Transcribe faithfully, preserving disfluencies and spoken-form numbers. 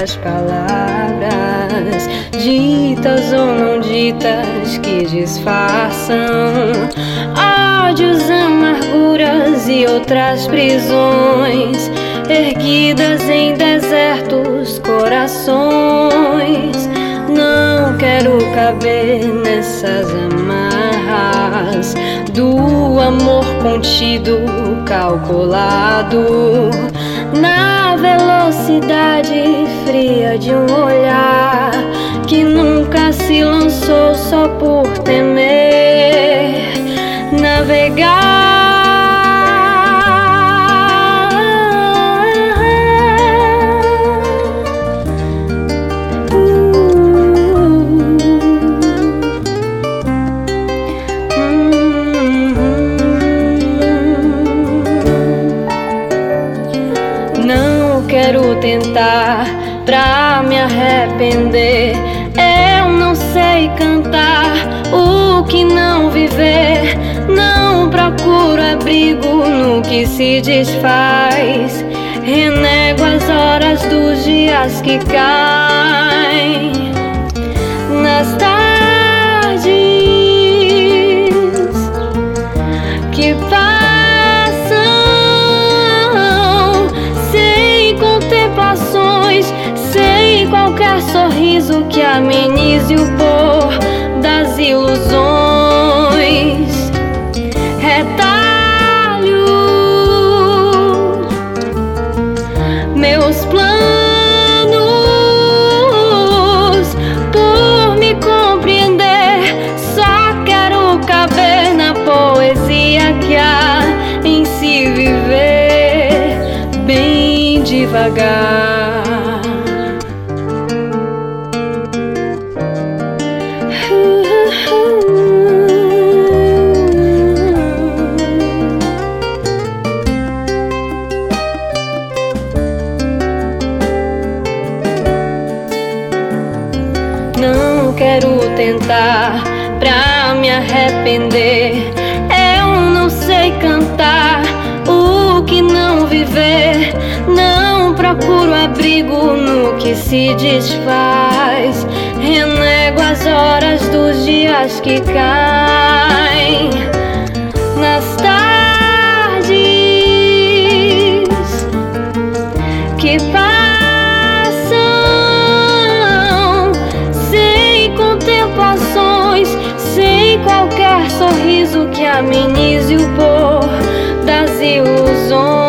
das palavras, ditas ou não ditas, que disfarçam ódios, amarguras e outras prisões, erguidas em desertos corações. Não quero caber nessas amarras do amor contido, calculado na velocidade fria de um olhar que nunca se lançou só por temer navegar. Quero tentar pra me arrepender. Eu não sei cantar o que não viver. Não procuro abrigo no que se desfaz. Renego as horas dos dias que caem nas tardes que passam. Sei qualquer sorriso que amenize o pôr das ilusões. Retalho meus planos por me compreender. Só quero caber na poesia que há em se viver bem devagar. Não quero tentar pra me arrepender. Eu não sei cantar o que não viver. Não procuro abrigo no que se desfaz. Renego as horas dos dias que caem nas tardes que passam. Sem qualquer sorriso que amenize o pôr das ilusões.